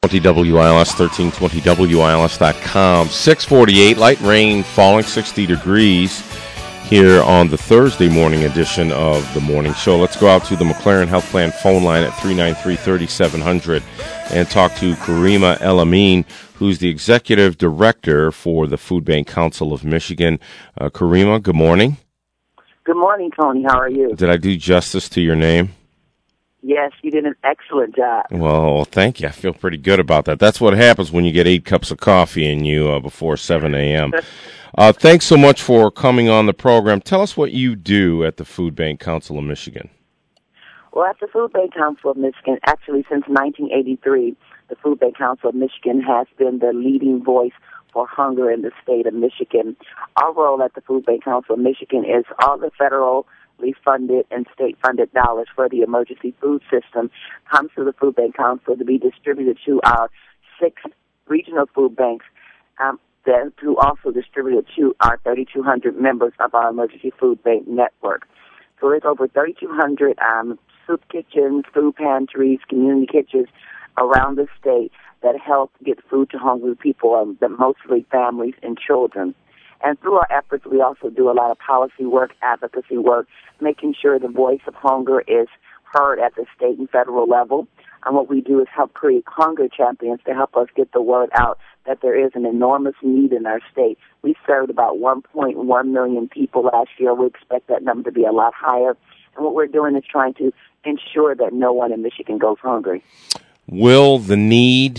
WILS, 1320WILS.com. 648, light rain falling 60 degrees here on the Thursday morning edition of the morning show. Let's go out to the McLaren Health Plan phone line at 393-3700 and talk to Karima El-Amin, who's the executive director for the Food Bank Council of Michigan. Karima, good morning. Good morning, Tony. How are you? Did I do justice to your name? Yes, you did an excellent job. Well, thank you. I feel pretty good about that. That's what happens when you get 8 cups of coffee in you before 7 a.m. Thanks so much for coming on the program. Tell us what you do at the Food Bank Council of Michigan. Well, at the Food Bank Council of Michigan, actually since 1983, the Food Bank Council of Michigan has been the leading voice for hunger in the state of Michigan. Our role at the Food Bank Council of Michigan is all the federal funded and state-funded dollars for the emergency food system comes to the Food Bank Council to be distributed to our 6 regional food banks, to also distribute to our 3,200 members of our emergency food bank network. So there's over 3,200 soup kitchens, food pantries, community kitchens around the state that help get food to hungry people, mostly families and children. And through our efforts, we also do a lot of policy work, advocacy work, making sure the voice of hunger is heard at the state and federal level. And what we do is help create hunger champions to help us get the word out that there is an enormous need in our state. We served about 1.1 million people last year. We expect that number to be a lot higher. And what we're doing is trying to ensure that no one in Michigan goes hungry. Will the need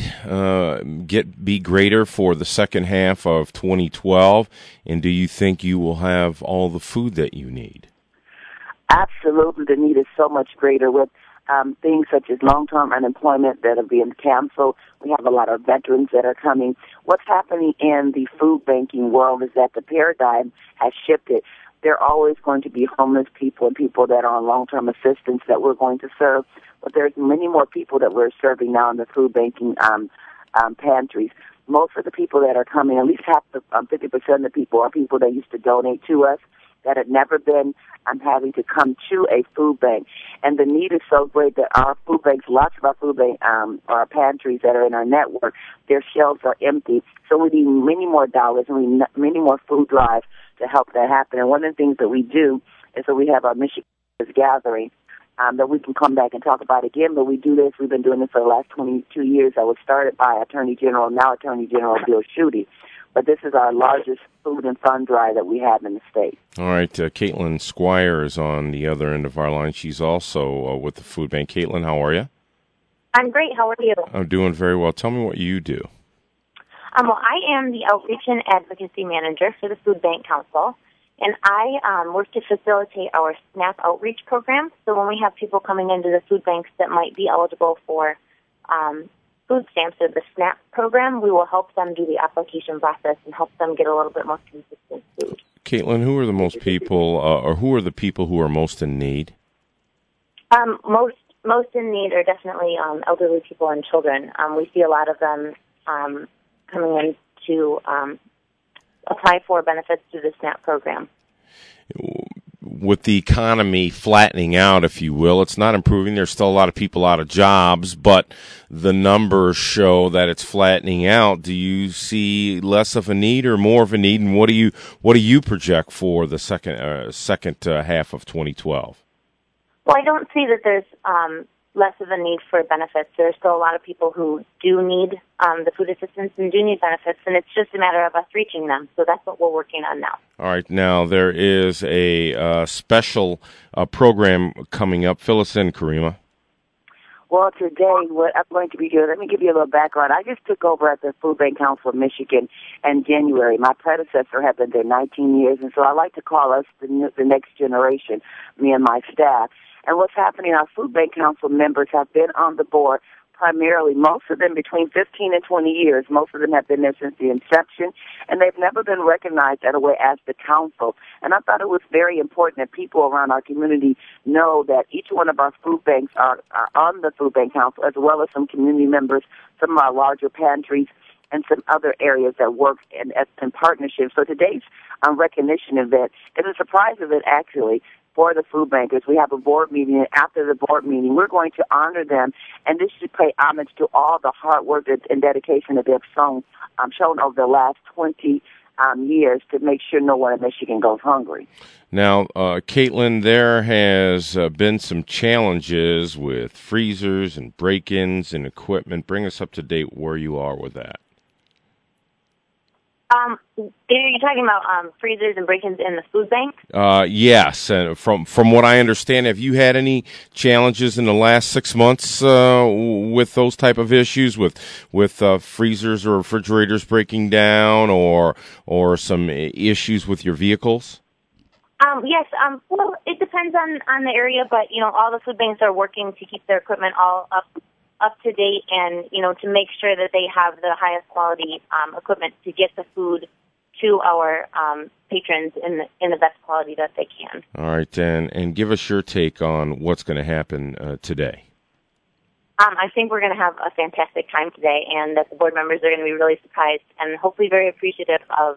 be greater for the second half of 2012? And do you think you will have all the food that you need? Absolutely. The need is so much greater with things such as long-term unemployment that are being canceled. We have a lot of veterans that are coming. What's happening in the food banking world is that the paradigm has shifted. There are always going to be homeless people and people that are on long-term assistance that we're going to serve. But there's many more people that we're serving now in the food banking pantries. Most of the people that are coming, at least 50% of the people, are people that used to donate to us that had never been having to come to a food bank. And the need is so great that our food banks, lots of our food bank, our pantries that are in our network, their shelves are empty. So we need many more dollars and we need many more food drives to help that happen. And one of the things that we do is that we have our Michigan Gathering that we can come back and talk about again, but we do this. We've been doing this for the last 22 years. That was started by Attorney General Bill Schuette. But this is our largest food and fund drive that we have in the state. All right. Caitlin Squire is on the other end of our line. She's also with the food bank. Caitlin, how are you? I'm great. How are you? I'm doing very well. Tell me what you do. Well, I am the Outreach and Advocacy Manager for the Food Bank Council, and I work to facilitate our SNAP outreach program. So when we have people coming into the food banks that might be eligible for food stamps or the SNAP program, we will help them do the application process and help them get a little bit more consistent food. Caitlin, who are the most people, or who are the people who are most in need? Most in need are definitely elderly people and children. We see a lot of them coming in to apply for benefits through the SNAP program. With the economy flattening out, if you will, it's not improving. There's still a lot of people out of jobs, but the numbers show that it's flattening out. Do you see less of a need or more of a need, and what do you project for the second half of 2012? Well, I don't see that there's less of a need for benefits. There's still a lot of people who do need the food assistance and do need benefits, and it's just a matter of us reaching them. So that's what we're working on now. All right. Now, there is a special program coming up. Fill us in, Karima. Well, today, what I'm going to be doing, let me give you a little background. I just took over at the Food Bank Council of Michigan in January. My predecessor had been there 19 years, and so I like to call us the next generation, me and my staff. And what's happening, our Food Bank Council members have been on the board primarily, most of them between 15 and 20 years. Most of them have been there since the inception, and they've never been recognized that way as the council. And I thought it was very important that people around our community know that each one of our food banks are on the Food Bank Council, as well as some community members, some of our larger pantries, and some other areas that work in partnership. So today's recognition event is a surprise event, actually, for the food bankers. We have a board meeting, and after the board meeting, we're going to honor them, and this should pay homage to all the hard work and dedication that they've shown over the last 20 years to make sure no one in Michigan goes hungry. Now, Caitlin, there has been some challenges with freezers and break-ins and equipment. Bring us up to date where you are with that. Are you talking about freezers and break-ins in the food bank? Yes, and from what I understand, have you had any challenges in the last 6 months with those type of issues, with freezers or refrigerators breaking down, or some issues with your vehicles? Yes. Well, it depends on the area, but all the food banks are working to keep their equipment all up to date, and to make sure that they have the highest quality equipment to get the food to our patrons in the best quality that they can. All right, and give us your take on what's going to happen today. I think we're going to have a fantastic time today, and that the board members are going to be really surprised and hopefully very appreciative of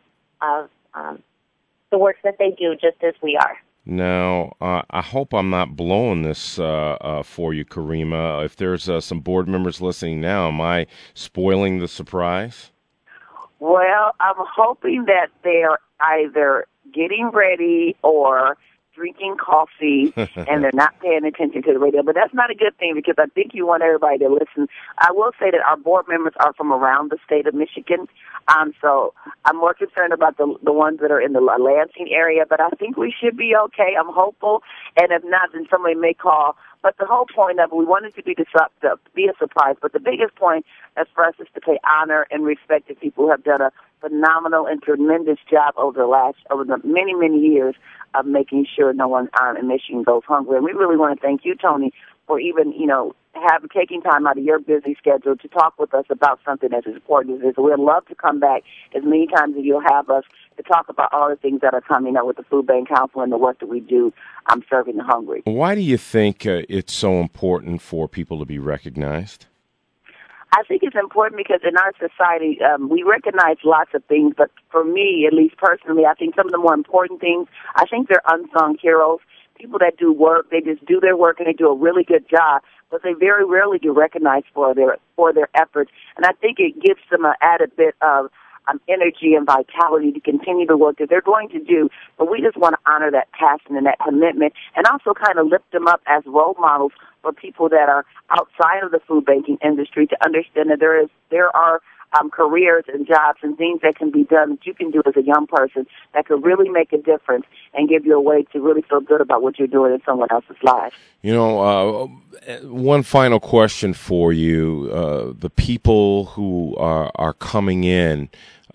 the work that they do, just as we are. Now, I hope I'm not blowing this for you, Karima. If there's some board members listening now, am I spoiling the surprise? Well, I'm hoping that they're either getting ready or drinking coffee and they're not paying attention to the radio. But that's not a good thing, because I think you want everybody to listen. I will say that our board members are from around the state of Michigan. So I'm more concerned about the ones that are in the Lansing area, but I think we should be okay. I'm hopeful. And if not, then somebody may call. But the whole point of it, we wanted to be disruptive, be a surprise. But the biggest point as for us is to pay honor and respect to people who have done a phenomenal and tremendous job over the many, many years of making sure no one in Michigan goes hungry. And we really want to thank you, Tony, for even, taking time out of your busy schedule to talk with us about something as important as this. We'd love to come back as many times as you'll have us to talk about all the things that are coming up with the Food Bank Council and the work that we do serving the hungry. Why do you think it's so important for people to be recognized? I think it's important because in our society, we recognize lots of things, but for me, at least personally, I think some of the more important things, I think they're unsung heroes. People that do work, they just do their work and they do a really good job, but they very rarely get recognized for their efforts. And I think it gives them an added bit of energy and vitality to continue the work that they're going to do. But we just want to honor that passion and that commitment, and also kind of lift them up as role models for people that are outside of the food banking industry to understand that there are careers and jobs and things that can be done that you can do as a young person that could really make a difference and give you a way to really feel good about what you're doing in someone else's life. One final question for you. The people who are coming in,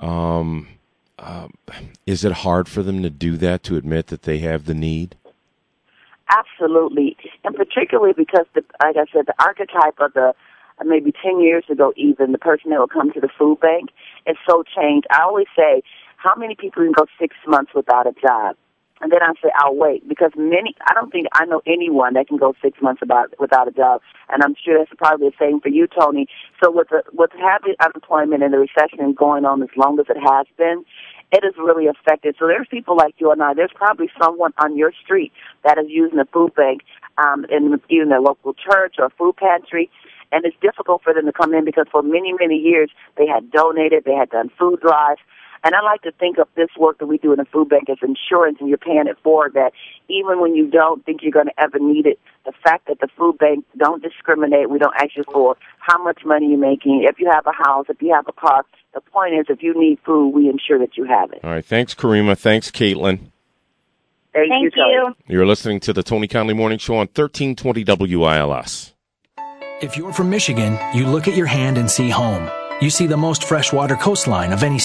is it hard for them to do that, to admit that they have the need? Absolutely, and particularly because, like I said, the archetype of maybe 10 years ago even, the person that will come to the food bank is so changed. I always say, how many people can go 6 months without a job? And then I say, I'll wait, because I don't think I know anyone that can go 6 months without a job, and I'm sure that's probably the same for you, Tony. So with having unemployment and the recession going on as long as it has been, it has really affected. So there's people like you and I. There's probably someone on your street that is using a food bank in even their local church or food pantry, and it's difficult for them to come in because for many, many years they had donated, they had done food drives. And I like to think of this work that we do in the food bank as insurance, and you're paying it forward, that even when you don't think you're going to ever need it, the fact that the food bank don't discriminate, we don't ask you for how much money you're making, if you have a house, if you have a car. The point is, if you need food, we ensure that you have it. All right. Thanks, Karima. Thanks, Caitlin. Thank you, Tony. You're listening to the Tony Conley Morning Show on 1320 WILS. If you're from Michigan, you look at your hand and see home. You see the most freshwater coastline of any